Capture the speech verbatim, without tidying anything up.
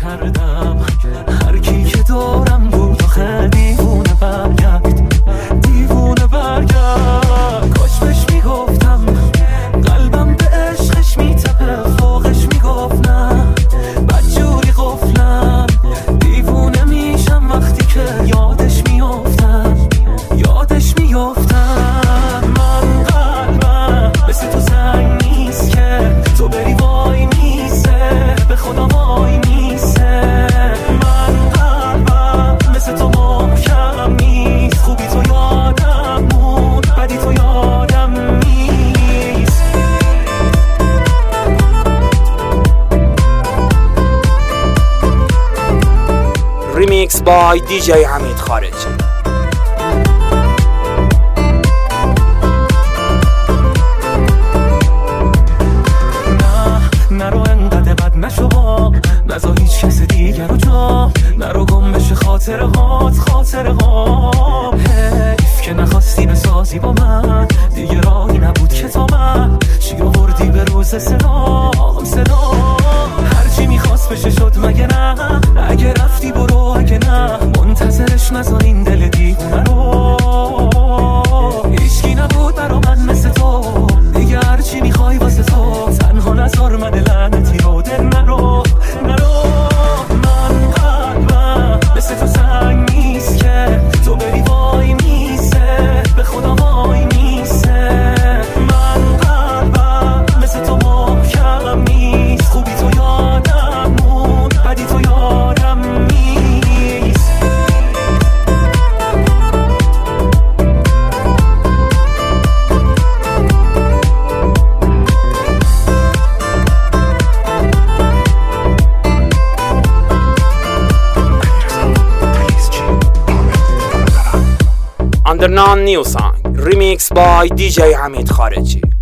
کردم، هر کی که دارم بود آخه دیوونه برگرد، دیوونه برگرد. کاش بهش میگفتم قلبم به عشقش میتپه، فوقش میگفت نه بدجوری قفلم. دیوونه میشم وقتی که یادش میافتم، یادش میافتم. من قلبم مثل تو سنگ نیست که تو بری وای میسه، به خدا وای میسه. من قلبم مثل تو محکم نیست، خوبی تو یادم مون، بدی تو یادم نیست. ریمیکس بای دی جی حمید خارجی. نرو انقدر بد نشو، نزا هیچ کس دیگر رو جا، نرو گم بشه خاطره هات، خاطره هات. حیف که نخواستی بسازی با من، دیگه راهی نبود که تا من چی آوردی به روز سلام سلام. هرچی میخواست بشه شد مگه نه؟ اگه رفتی برو، اگه نه منتظرش نذار این دل دیوونه رو. هیچکی نبود برا من مثل تو، دیگه هرچی میخوای واسه تو، تنها نذار من لعنتی رو دل نرو نرو. من قلبم مثل تو سنگ نیست که تو بری وای میسه، به خدا وای میسه. من قلبم مثل تو محکم نیست، خوبی تو یادم مون، بدی تو یادم نیست. Under Non New Song Remix by دی جی حمید خارجی.